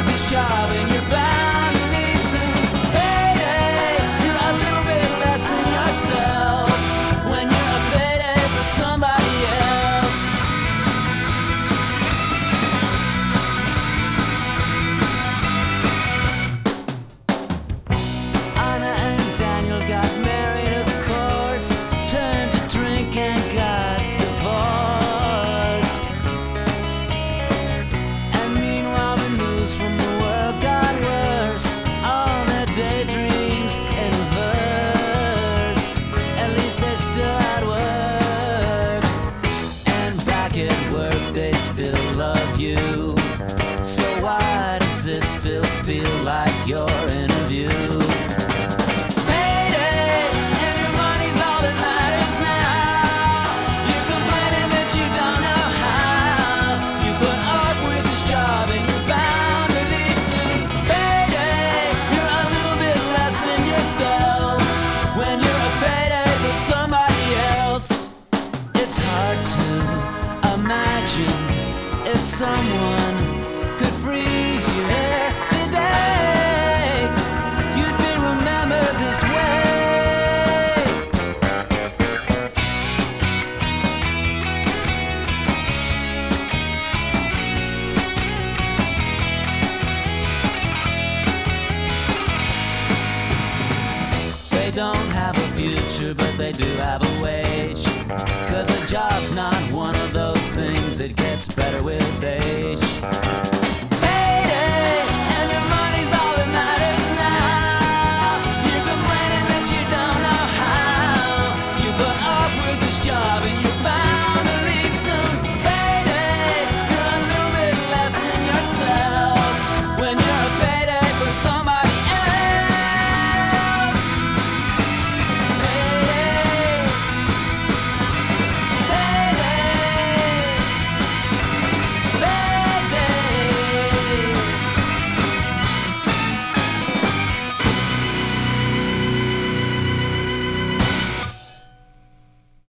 this job and you're bound to need some payday. You're a little bit less than yourself when you're a payday for somebody else. Anna and Daniel got married, of course, turned to drink and got divorced. And meanwhile the news from the world got worse, all their daydreams in verse. At least they still had work, and back at work they still love you. So why does this still feel like your interview? Payday, and the money's all that matters now. You're complaining that you don't know how. You put up with this job and you're bound to leave soon. Payday, you're a little bit less than yourself when you're a payday for somebody else. It's hard to imagine if someone could freeze you here today, you'd be remembered this way. They don't have a future, but they do have a wage. 'Cause a job's not one of those things that gets better with age.